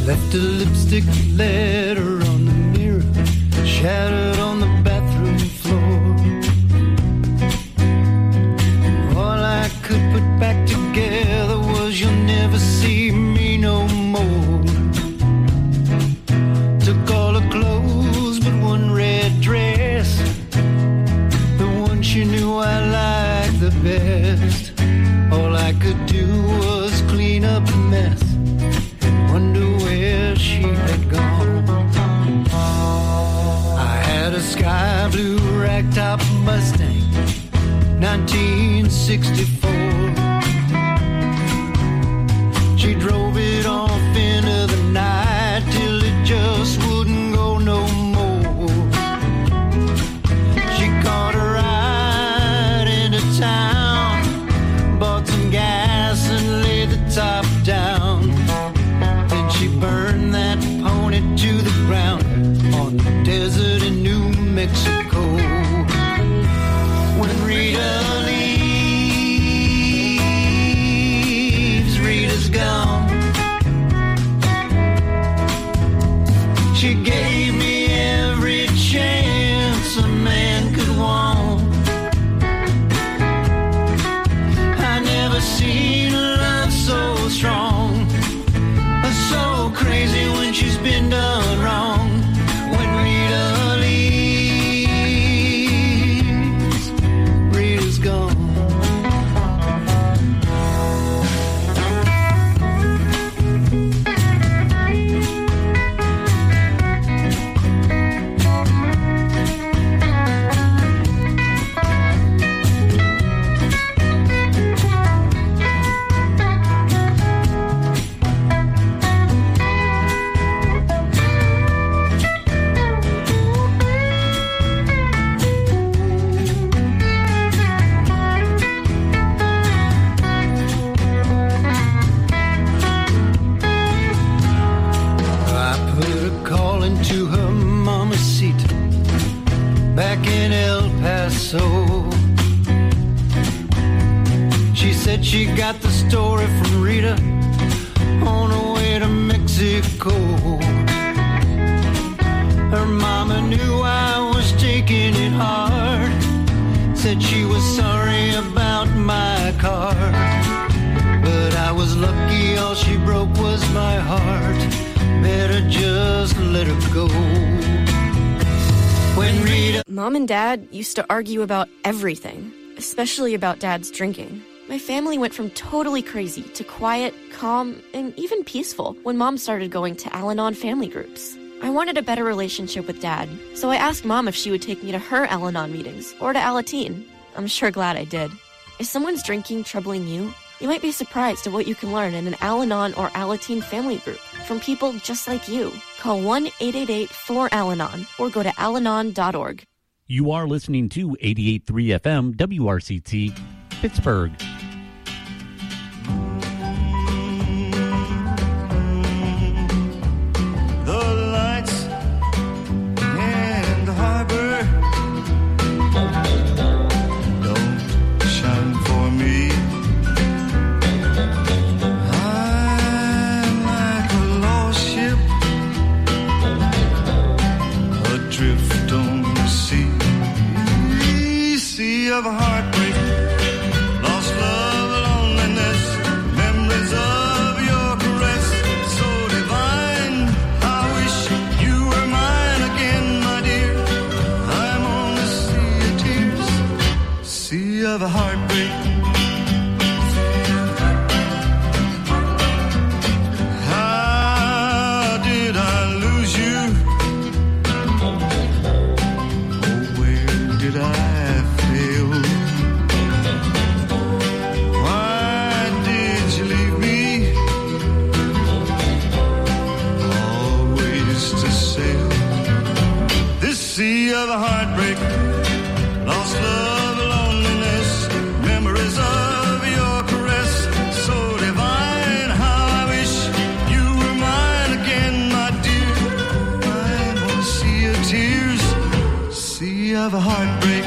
Left a lipstick letter on the mirror, shattered on the bathroom floor. All I could put back together was you'll never see me no more. Took all her clothes but one red dress, the one she knew I liked the best. All I could do was clean up the mess and wonder where she had gone. I had a sky blue ragtop Mustang, 1964. She drove it off into the night till it just wouldn't go no more. She caught a ride into town, bought some gas and laid the top down. Then she burned that pony to the ground on the desert in New Mexico. When Rita leaves, Rita's gone. She gave me every chance a man could want. I never seen love so strong, so crazy when she's been done wrong. When Rita leaves, Rita's gone. To her mamacita back in El Paso. She said she got the story from Rita on her way to Mexico. Her mama knew I was taking it hard, said she was sorry about my car, but I was lucky all she broke was my heart. Better just let her go. When Rita... Mom and Dad used to argue about everything, especially about Dad's drinking. My family went from totally crazy to quiet, calm, and even peaceful when Mom started going to Al-Anon family groups. I wanted a better relationship with Dad, so I asked Mom if she would take me to her Al-Anon meetings or to Alateen. I'm sure glad I did. Is someone's drinking troubling you? You might be surprised at what you can learn in an Al-Anon or Alateen family group from people just like you. Call 1-888-4-ALANON or go to alanon.org. You are listening to 88.3 FM WRCT, Pittsburgh. The lights in the harbor don't shine for me. I'm like a lost ship adrift on the sea of heartbreak, lost love, loneliness, memories of your caress, so divine. I wish you were mine again, my dear. I'm on the sea of tears, sea of heartbreak. How did I lose you? Oh, where did I fail? Why did you leave me? Always to sail this sea of heartbreak, lost love, loneliness, memories of your caress, so divine. How I wish you were mine again, my dear. I'm on a sea of tears, sea of heartbreak.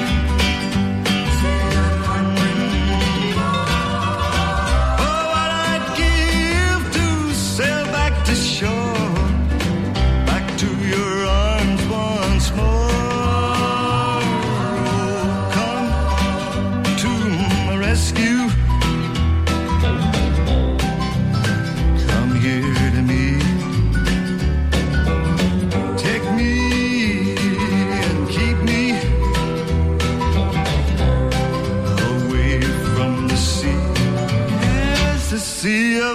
Oh, what I'd give to sail back to shore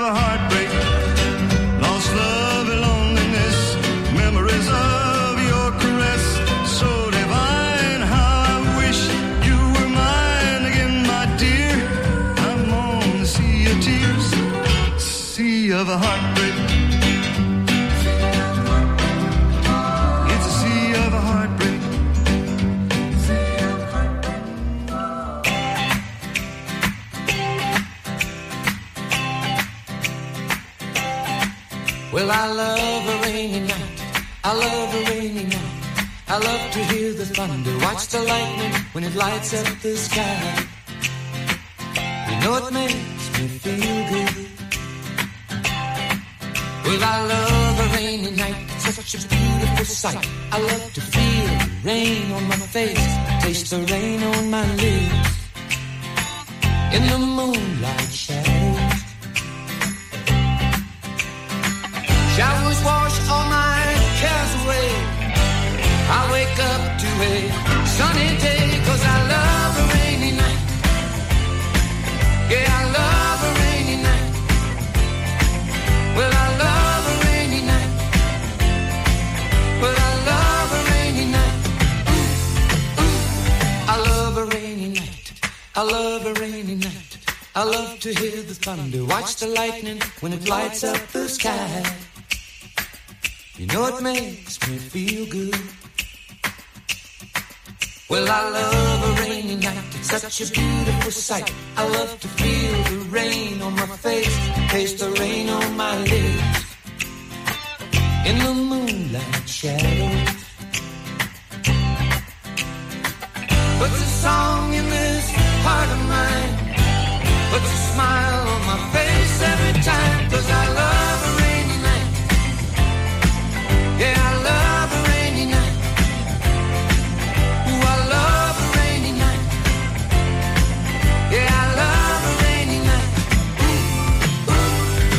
a heartbreak, lost love and loneliness, memories of your caress, so divine. How I wish you were mine again, my dear. I'm on the sea of tears, sea of a heartbreak. It's a sea of a heartbreak. Well, I love a rainy night, I love a rainy night. I love to hear the thunder, watch the lightning when it lights up the sky. You know it makes me feel good. Well, I love a rainy night, such a beautiful sight. I love to feel the rain on my face, taste the rain on my lips. In the moonlight shadows, showers wash all my cares away. I wake up to a sunny day, 'cause I love a rainy night. Yeah, I love a rainy night. Well, I love a rainy night. Well, I love a rainy night. Ooh, ooh. I love a rainy night. I love a rainy night. I love to hear the thunder, watch the lightning when it lights up the sky. You know it makes me feel good. Well, I love a rainy night, it's such a beautiful sight. I love to feel the rain on my face, taste the rain on my lips. In the moonlight shadows, puts a song in this heart of mine, puts a smile on my face every time, 'cause I love a rainy night. Yeah, I love a rainy night. Ooh, I love a rainy night. Yeah, I love a rainy night. Ooh, ooh.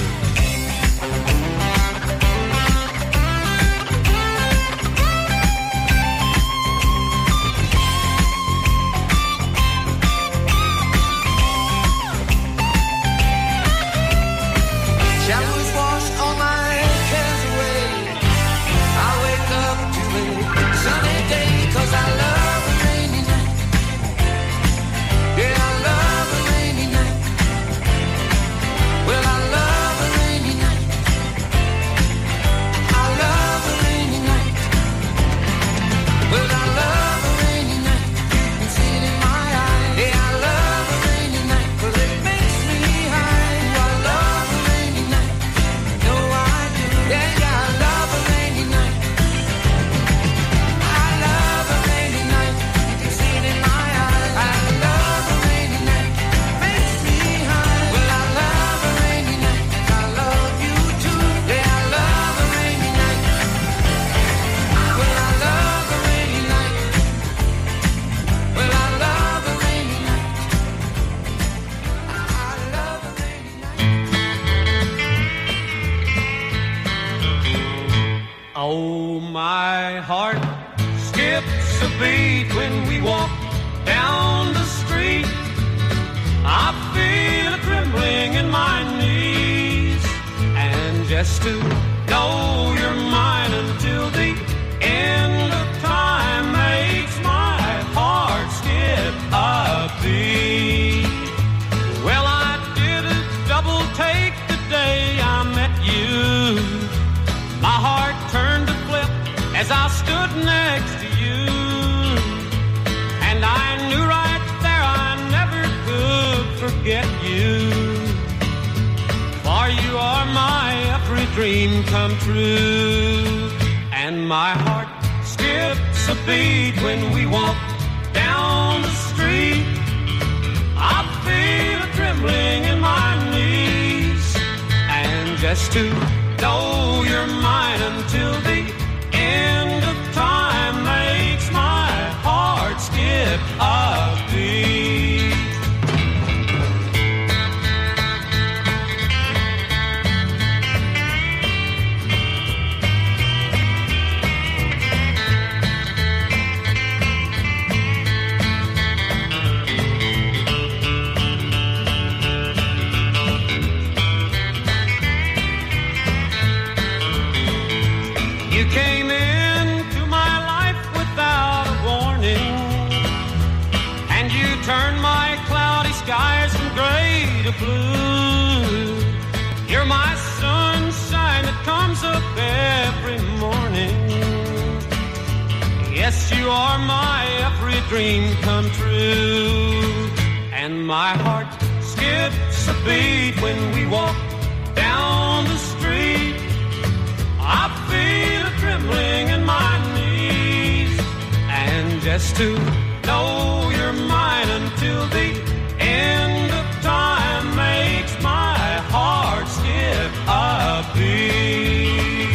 Showers wash all my cares away. I wake up to a sunny day, 'cause I love a rainy night. Yeah, I love a rainy night. Well, I love a rainy night. I love a rainy night. Well, I love a rainy night. You can see it in my eyes. Yeah, I love a rainy night, 'cause it makes me high. Ooh, I love a rainy night. No, I do. Yeah, yeah, I love a rainy night. I love a rainy night. You can see it in my eyes. I love a rainy night. Makes me high. Well, I love a rainy night. I love you too. Yeah, I love a rainy night. Well, I love a rainy night. Well, I love a rainy night. I love a rainy night. Oh, my heart skips a beat when we walk down the street. I feel a trembling in my knees, and just to know you're mine until the end of time makes my heart skip a beat. Well, I did a double take the day I met you. My heart turned to flip as I stood next to you, and I knew right there I never could forget you, for you are my every dream come true. And my heart skips a beat when we walk down the street. I feel a trembling in my knees, and just to know you're mine until the end of time makes my heart skip a beat. You came into my life without a warning, and you turned my cloudy skies from gray to blue. You're my sunshine that comes up every morning. Yes, you are my every dream come true. And my heart skips a beat when we walk down the street. I feel a trembling in my knees. And just to know you're mine until the end of time makes my heart skip a beat.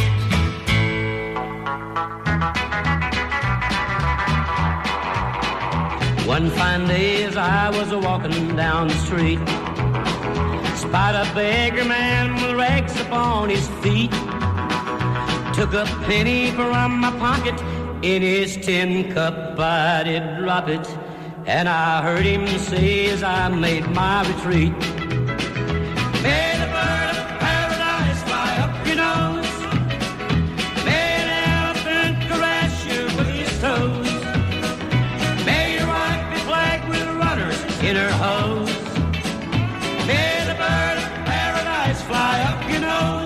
One fine day as I was walking down the street, spied a beggar man with rags upon his feet. Took a penny from my pocket, in his tin cup I did drop it, and I heard him say as I made my retreat, may the bird of paradise fly up your nose, may the elephant caress you with his toes, may your wife be flagged with runners in her hose, may the bird of paradise fly up your nose.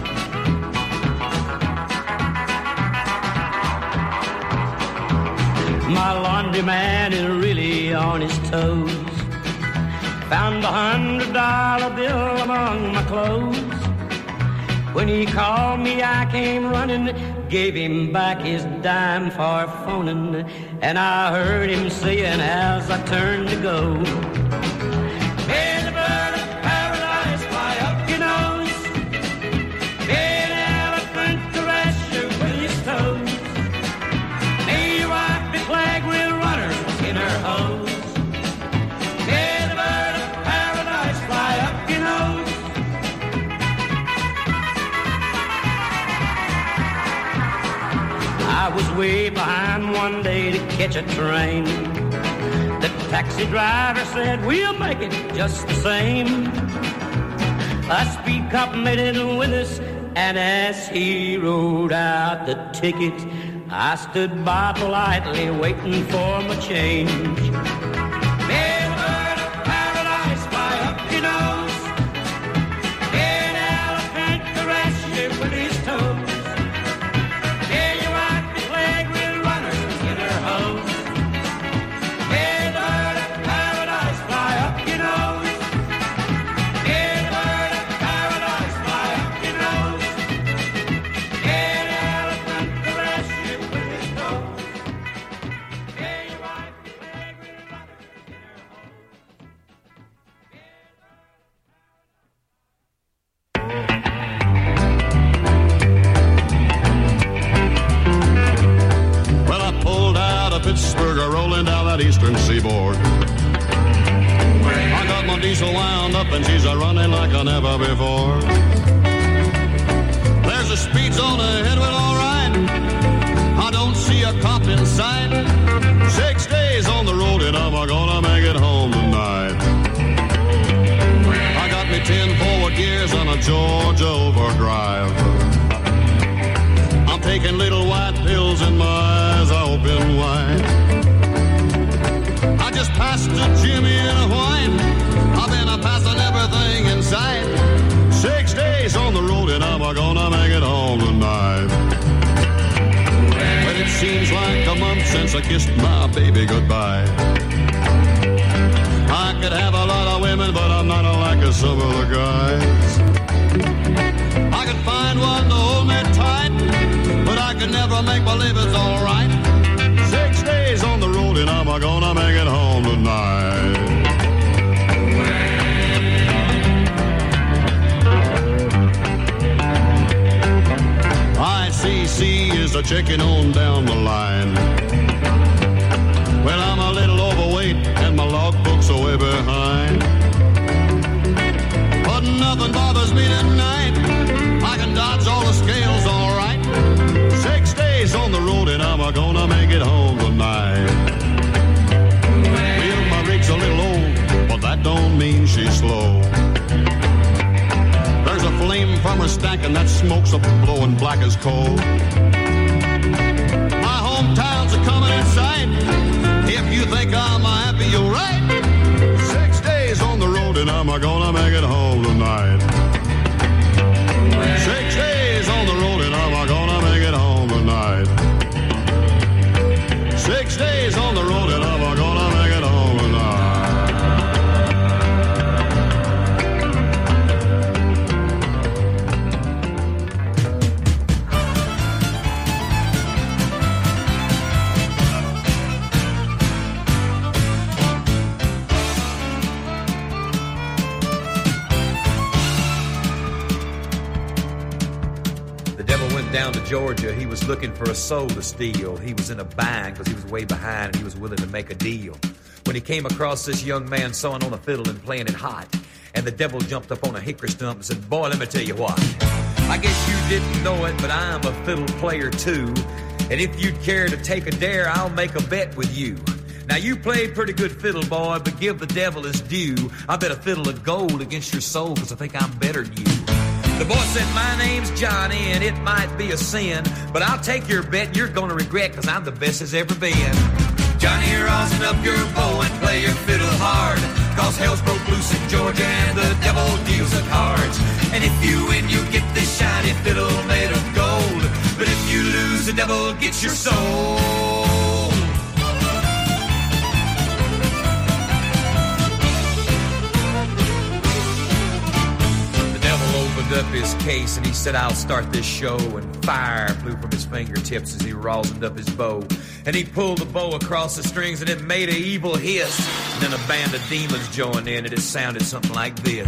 My laundryman is really on his toes. Found $100 bill among my clothes. When he called me, I came running, gave him back his dime for phoning, and I heard him saying as I turned to go, may the bird of paradise fly up your nose, may the elephant caress you with his toes, may your wife be flagged with runners in her hose, may the bird of paradise fly up your nose. I was way behind one day to catch a train. The taxi driver said, we'll make it just the same. A speed cop made it with us, and as he wrote out the ticket, I stood by politely waiting for my change. May the bird of paradise fly up your nose, may the elephant caress you with his toes, may your wife be flagged with runners in her hose, may the bird of paradise fly up your nose, may the bird of paradise fly up your nose, may the elephant caress you with his toes, may your wife be flagged with runners in her hose. Well, I pulled out of Pittsburgh, rolling down that eastern seaboard. I got my diesel wound up and she's a-running like I never before. There's a speed zone ahead, well, all right. I don't see a cop in sight. 6 days on the road and I'm gonna make it home tonight. I got me 10 forward gears on a Georgia overdrive. I'm taking little white pills and my eyes are open wide. I just passed a Jimmy in a whine. I've been passing everything in sight. 6 days on the road and I'm gonna make it home tonight. But it seems like a month since I kissed my baby goodbye. I could have a lot of women, but I'm not like some of the guys. I could find one to hold me tight, but I could never make believe it's all right. 6 days on the road and I'm gonna make it home tonight. ICC is a checking on down the line. Well, I'm a little overweight and my logbook's are way behind. But nothing bothers me tonight. I can dodge all the scales all right. 6 days on the road and I'm gonna make it home tonight. Well, my rig's a little old, but that don't mean she's slow. There's a flame from her stank and that smoke's a blowing black as coal. My hometown's a coming in sight. If you think I'm happy, you're right. 6 days on the road and I'm gonna make it home tonight. 6 days on the road and I'm gonna make it home tonight. 6 days on the road and I'm gonna make it home tonight. Down to Georgia, he was looking for a soul to steal. He was in a bind because he was way behind and he was willing to make a deal. When he came across this young man sawing on a fiddle and playing it hot, and the devil jumped up on a hickory stump and said, boy, let me tell you what. I guess you didn't know it, but I'm a fiddle player too. And if you'd care to take a dare, I'll make a bet with you. Now you played pretty good fiddle, boy, but give the devil his due. I bet a fiddle of gold against your soul because I think I'm better than you. The boy said, my name's Johnny, and it might be a sin, but I'll take your bet you're gonna regret, because I'm the best as ever been. Johnny, rosin up your bow and play your fiddle hard, cause hell's broke loose in Georgia and the devil deals the cards. And if you win, you get this shiny fiddle made of gold, but if you lose, the devil gets your soul. Up his case and he said, I'll start this show, and fire flew from his fingertips as he rosined up his bow, and he pulled the bow across the strings and it made an evil hiss, and then a band of demons joined in and it sounded something like this.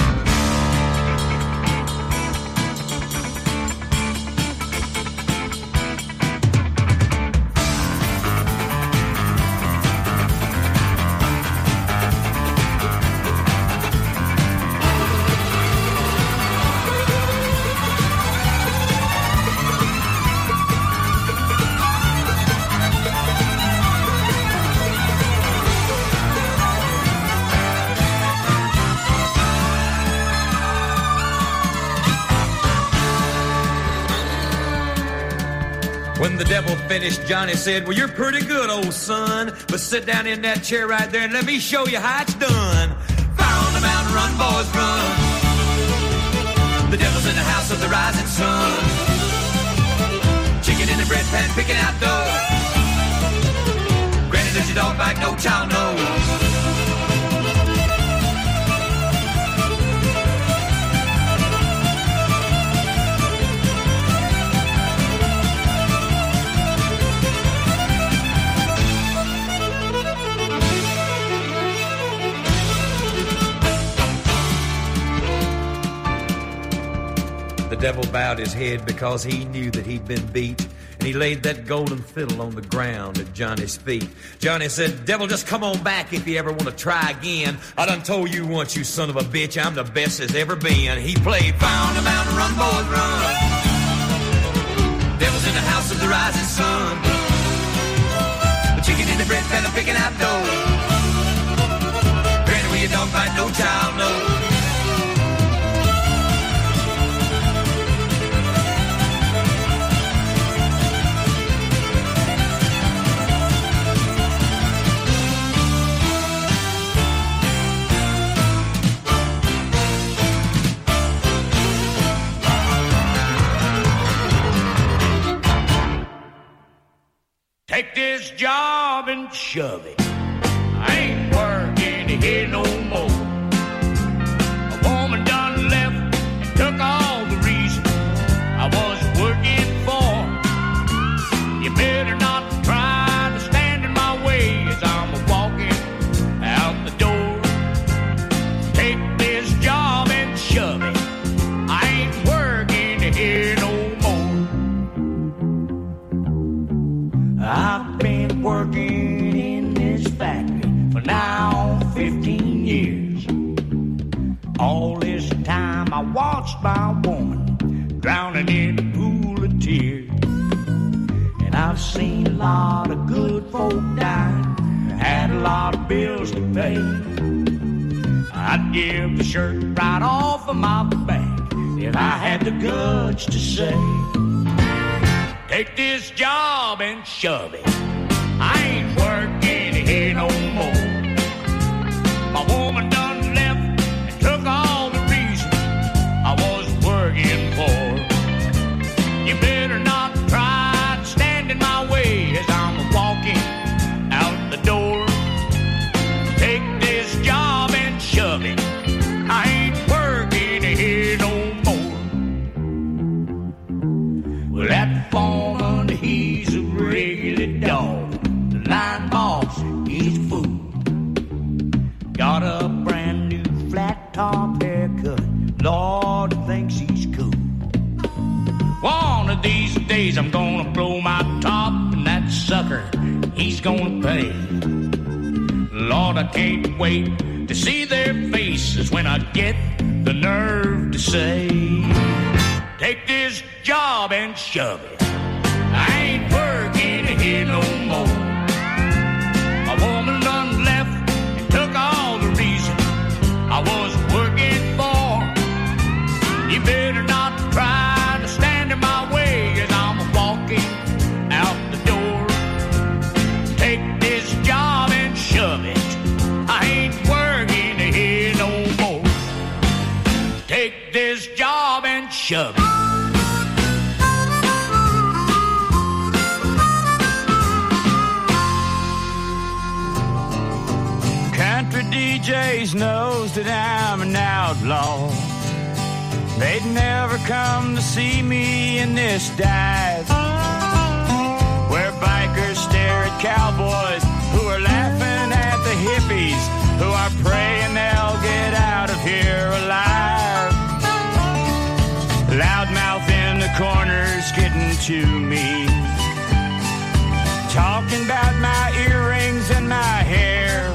When the devil finished, Johnny said, well, you're pretty good, old son, but sit down in that chair right there and let me show you how it's done. Fire on the mountain, run, boys, run. The devil's in the house of the rising sun. Chicken in the bread pan, picking out dough. Granny, does your dog bite? No child knows. The devil bowed his head because he knew that he'd been beat, and he laid that golden fiddle on the ground at Johnny's feet. Johnny said, devil, just come on back if you ever want to try again. I done told you once, you son of a bitch, I'm the best as ever been. He played Fire on the Mountain, run, boys, run. Devil's in the house of the rising sun. The chicken in the bread pan, picking out dough. Granny, where you don't bite, no child knows. Take this job and shove it. I ain't working here no more. A woman done left and took all the reason I was working for. You better not try to stand in my way as I'm walking out the door. Take this job and shove it. I ain't working here no more. I've been working in this factory for now 15 years. All this time I watched my woman drowning in a pool of tears. And I've seen a lot of good folk die, had a lot of bills to pay. I'd give the shirt right off of my back if I had the guts to say, take this job and shove it. I ain't working here no more. My woman done left and took all the reason I was working for. You better not try to stand in my way as I'm walking out the door. Take this job and shove it. I ain't working here no more. Well, that foreman, he's a regular dog. The line boss, he's a fool. Got a brand new flat top haircut. Lord, he thinks he's cool. One of these days I'm gonna blow my top, and that sucker, he's gonna pay. Lord, I can't wait to see their faces when I get the nerve to say, take this job and shove it. I ain't working here no more. A woman done left and took all the reason I was working for. You better not try to stand in my way as I'm walking out the door. Take this job and shove it. I ain't working here no more. Take this job and shove it. Country DJs knows that I'm an outlaw. They'd never come to see me in this dive, where bikers stare at cowboys who are laughing at the hippies who are praying they'll get out of here alive. Loudmouth in the corners getting to me, talking about my earrings and my hair.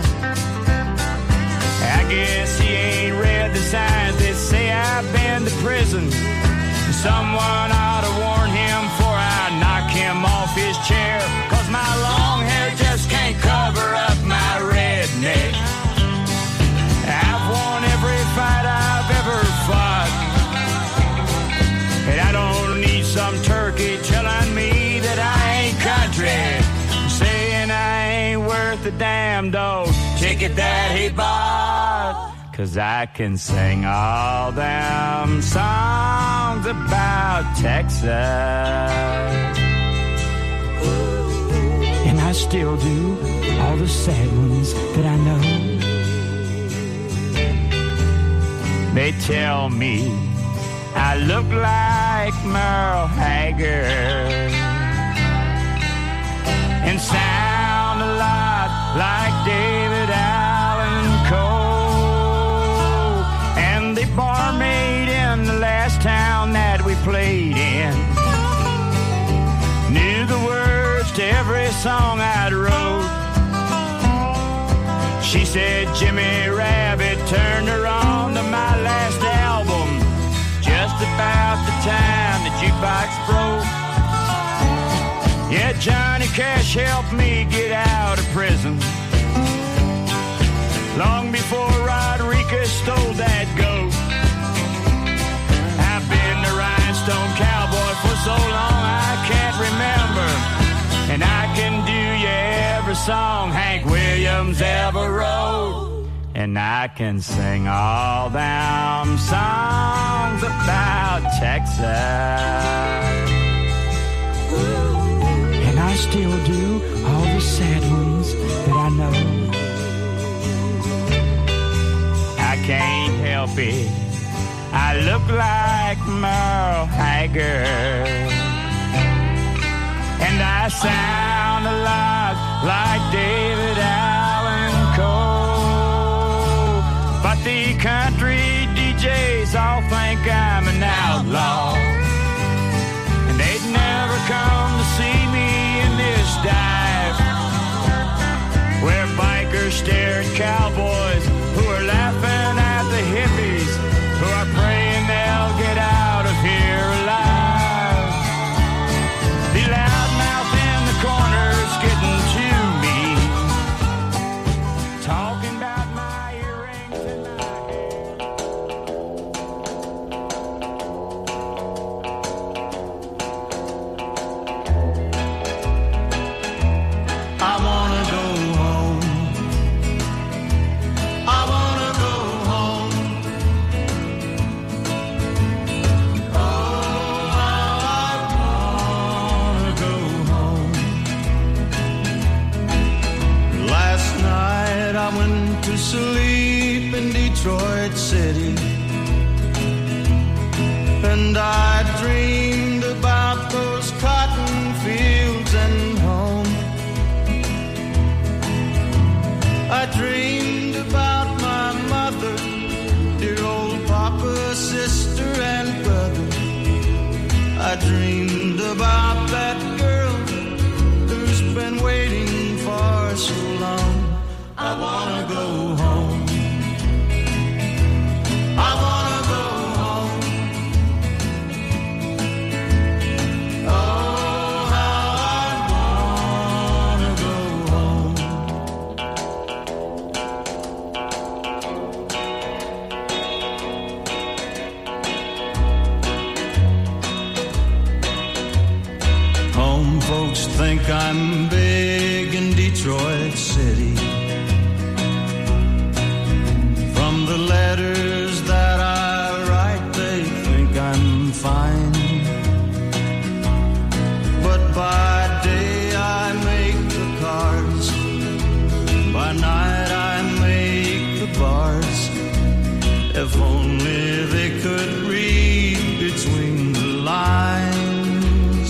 I guess he ain't read the signs that say I've been to prison. Someone ought to warn him before I knock him off his chair, 'cause my long hair just can't cover up my redneck. I've won every fight I've ever fought, and I don't need some turkey telling me that I ain't country, saying I ain't worth a damn dog ticket that he bought. 'Cause I can sing all them songs about Texas, and I still do all the sad ones that I know. They tell me I look like Merle Haggard and sound a lot like David Allan Coe. And the barmaid in the last town that we played in knew the words to every song I'd wrote. She said Jimmy Rabbit turned her on to my last album just about the time the jukebox broke. Yeah, Johnny Cash helped me get out of prison long before Rodriguez stole that goat. I've been the Rhinestone Cowboy for so long I can't remember, and I can do you every song Hank Williams ever wrote. And I can sing all them songs about Texas, and I still do all the sad ones that I know. I can't help it, I look like Merle Haggard, and I sound a lot like David Allan Coe. But the country DJs all think I'm an outlaw, and they'd never come to see me in this dive, where bikers stare at cowboys who are laughing at the hippies who are praying they'll get out of here alive. The loudmouth in the corner's getting to me, talking about my earrings and my hair. I dreamed about that girl who's been waiting for so long. I wanna go home. I wanna go home. Oh, how I wanna go home. Home folks think I'm big in Detroit City. From the letters that I write, they think I'm fine. But by day I make the cards, by night I make the bars. If only they could read between the lines.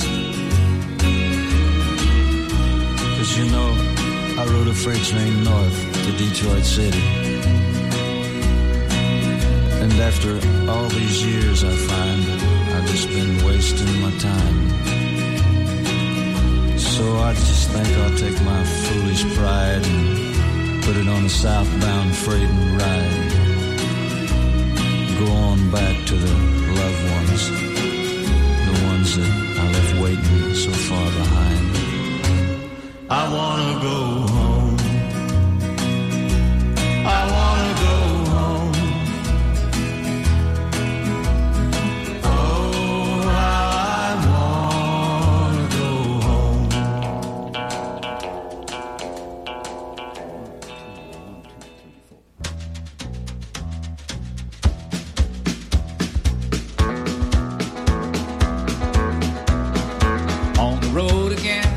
'Cause you know, I rode a freight train north to Detroit City. And after all these years I find that I've just been wasting my time. So I just think I'll take my foolish pride and put it on a southbound freight and ride. Go on back to the loved ones, the ones that I left waiting so far behind. I wanna go home. I wanna go home. Oh, how I wanna go home. On the road again.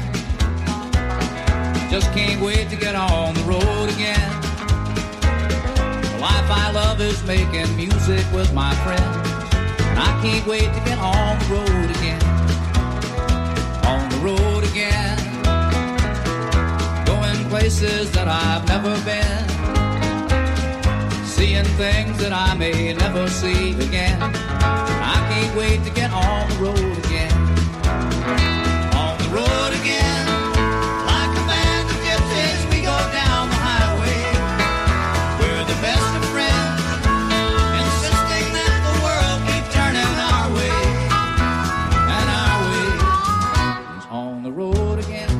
Just can't wait to get on the road again. The life I love is making music with my friends, and I can't wait to get on the road again. On the road again. Going places that I've never been, seeing things that I may never see again. I can't wait to get on the road again. On the road again. Down the highway, we're the best of friends, insisting that the world keep turning our way, and our way is on the road again.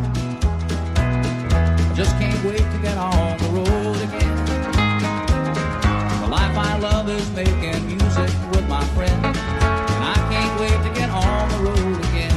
Just can't wait to get on the road again. The life I love is making music with my friends, and I can't wait to get on the road again.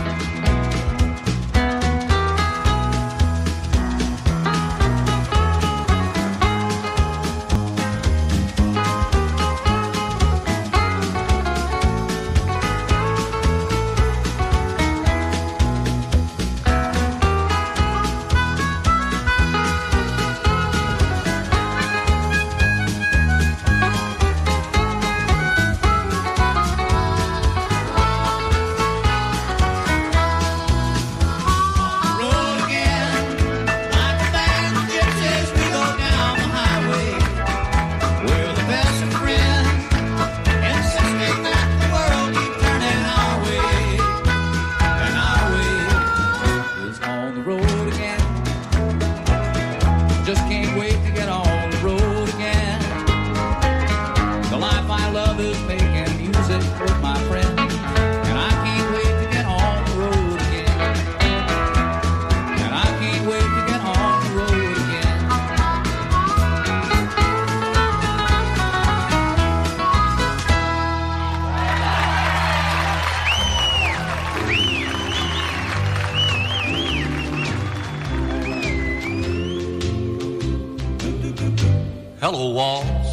Hello, walls.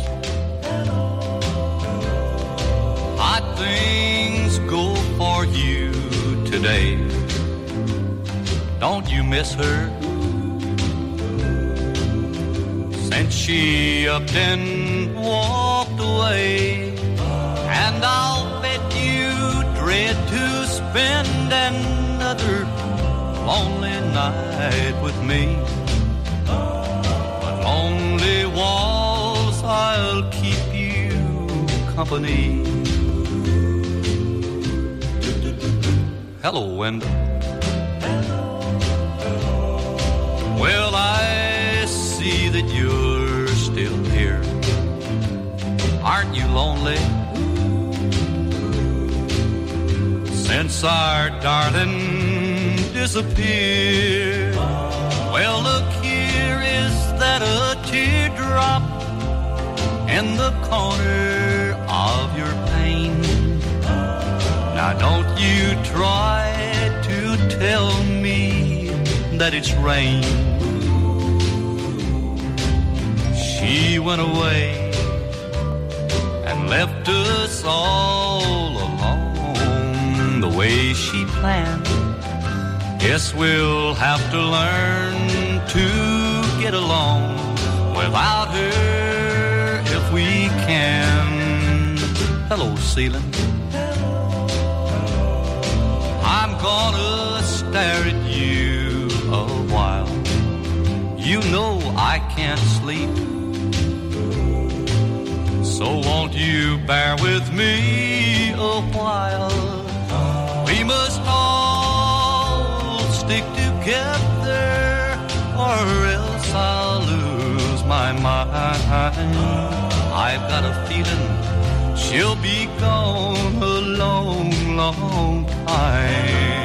Hot things go for you today. Don't you miss her? Since she upped and walked away, and I'll bet you dread to spend another lonely night with me. But lonely walls, I'll keep you company. Hello, Wendell. Well, I see that you're still here. Aren't you lonely? Since our darling disappeared. Well, look, here is that a teardrop in the corner of your pain. Now don't you try to tell me that it's rain. She went away and left us all alone the way she planned. Guess we'll have to learn to get along without her if we can. Hello, ceiling. I'm gonna stare at you a while. You know I can't sleep. So won't you bear with me a while? We must all stick together or else I'll lose my mind. I've got a feeling she'll be gone a long, long time.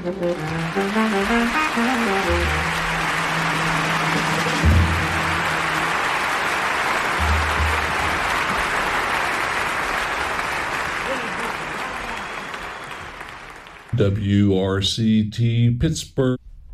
WRCT Pittsburgh.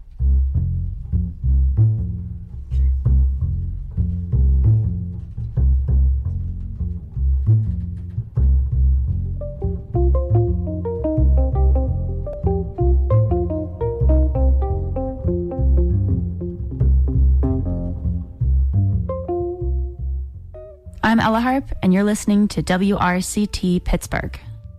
I'm Ella Harp, and you're listening to WRCT Pittsburgh.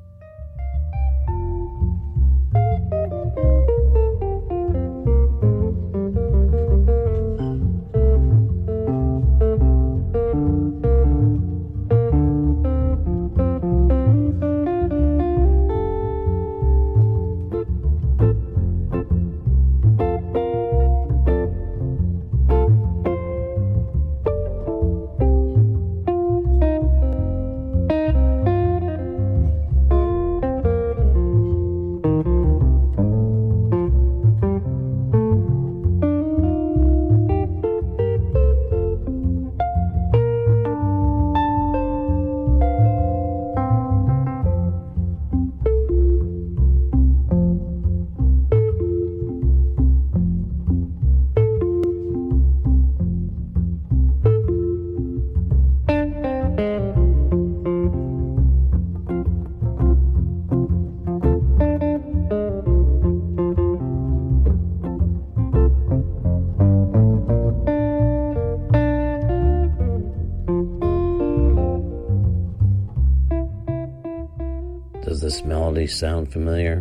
Does this melody sound familiar?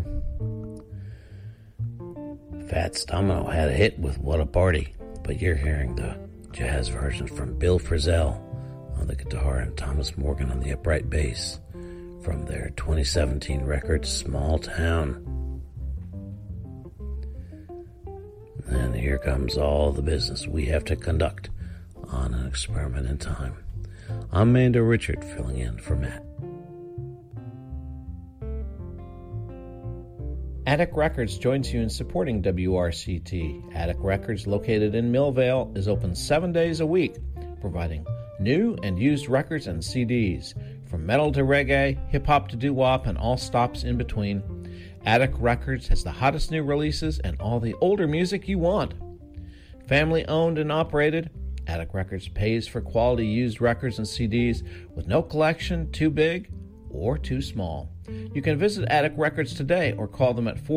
Fats Domino had a hit with What a Party, but you're hearing the jazz version from Bill Frisell on the guitar and Thomas Morgan on the upright bass from their 2017 record, Small Town. And here comes all the business we have to conduct on an experiment in time. I'm Mando Richard, filling in for Matt. Attic Records joins you in supporting WRCT. Attic Records, located in Millvale, is open 7 days a week, providing new and used records and CDs. From metal to reggae, hip-hop to doo-wop, and all stops in between, Attic Records has the hottest new releases and all the older music you want. Family owned and operated, Attic Records pays for quality used records and CDs with no collection too big or too small. You can visit Attic Records today or call them at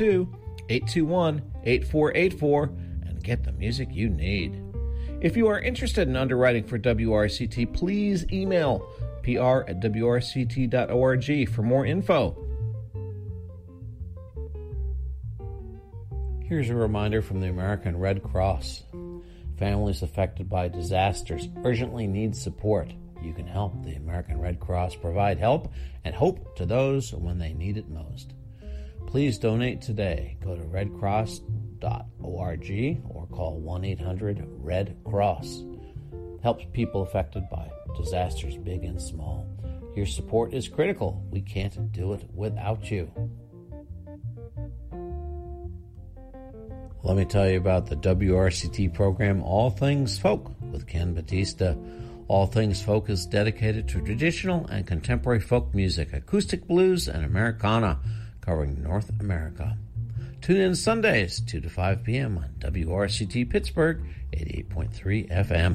412-821-8484 and get the music you need. If you are interested in underwriting for WRCT, please email pr@wrct.org for more info. Here's a reminder from the American Red Cross. Families affected by disasters urgently need support. You can help the American Red Cross provide help and hope to those when they need it most. Please donate today. Go to redcross.org or call 1-800-RED-CROSS. Helps people affected by disasters big and small. Your support is critical. We can't do it without you. Let me tell you about the WRCT program All Things Folk with Ken Batista. All Things Folk is dedicated to traditional and contemporary folk music, acoustic blues, and Americana, covering North America. Tune in Sundays, 2 to 5 p.m. on WRCT Pittsburgh, 88.3 FM.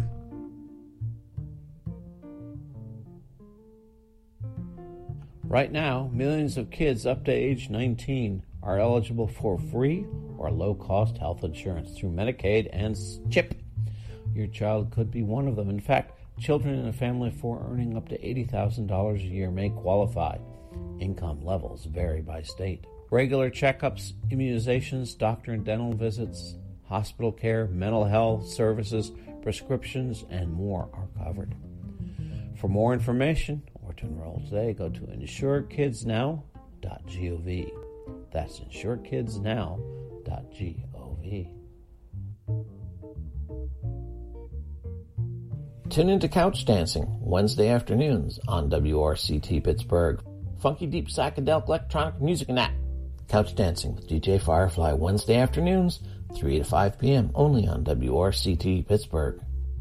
Right now, millions of kids up to age 19 are eligible for free or low-cost health insurance through Medicaid and CHIP. Your child could be one of them. In fact, children in a family of four earning up to $80,000 a year may qualify. Income levels vary by state. Regular checkups, immunizations, doctor and dental visits, hospital care, mental health services, prescriptions, and more are covered. For more information or to enroll today, go to insurekidsnow.gov. That's insurekidsnow.gov. Tune into Couch Dancing Wednesday afternoons on WRCT Pittsburgh. Funky, deep, psychedelic, electronic music and that. Couch Dancing with DJ Firefly, Wednesday afternoons, 3 to 5 p.m., only on WRCT Pittsburgh.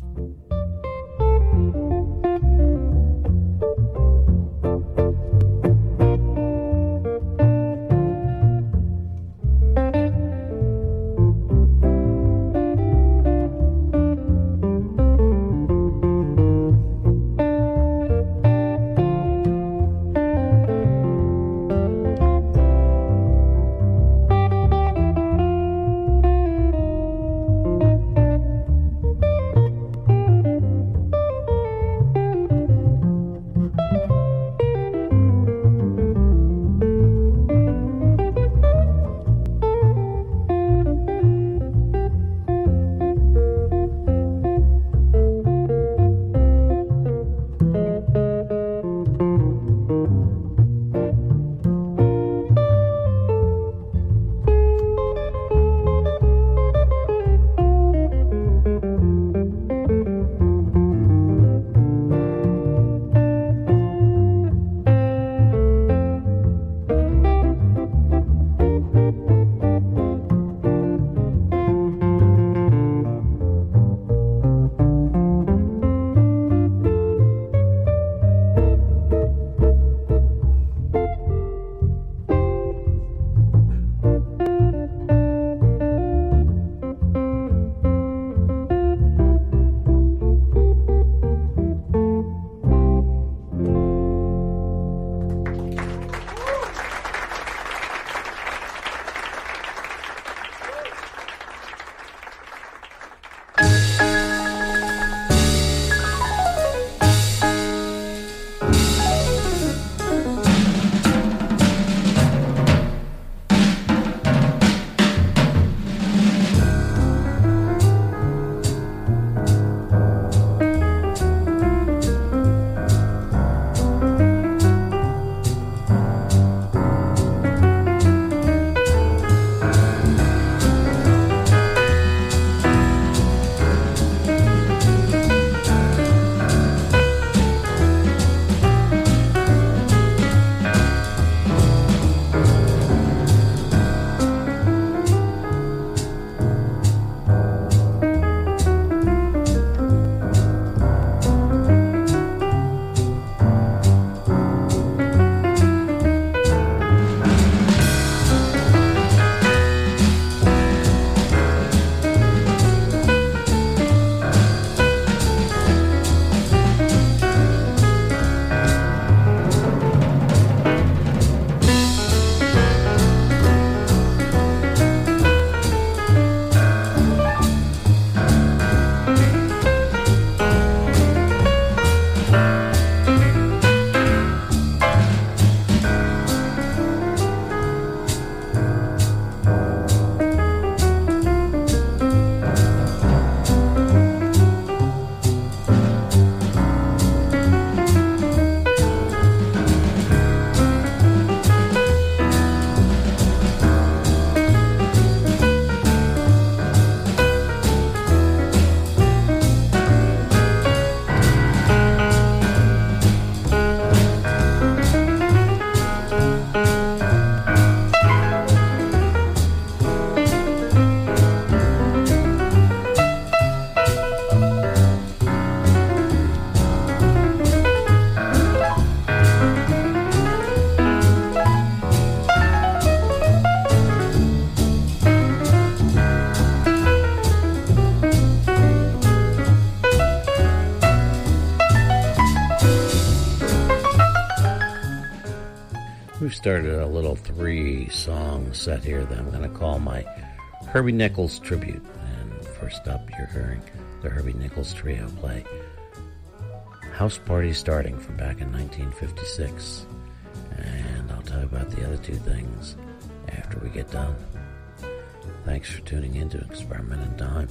We've started a little 3-song set here that I'm going to call my Herbie Nichols tribute. And first up, you're hearing the Herbie Nichols Trio play House Party Starting from back in 1956. And I'll tell you about the other two things after we get done. Thanks for tuning in to Experiment in Time.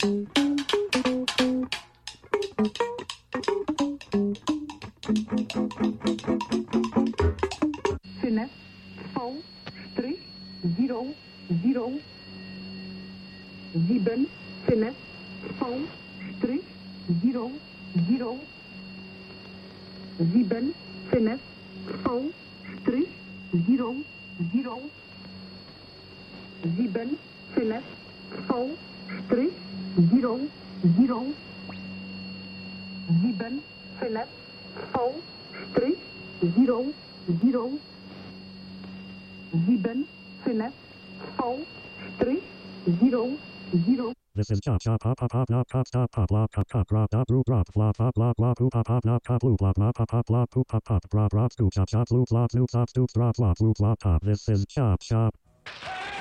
Finesse, V, strich, 0, 0. 7, finesse, V, strich, 0, 0. 7, finesse, V, strich, 0, 0. 7, finesse, V, strich, 0, 0. 7, finesse, V, strich, 0, 0. 7, finesse, V, strich, 0, 0. This is chop chop pop pop pop not pop stop pop lock pop pop drop dot root drop flop pop lock wop poop pop pop not pop loop lock not pop pop lock poop pop pop drop drop scoop chop chop loop flop snoop stop stoops drop flop loop flop top. This is chop chop.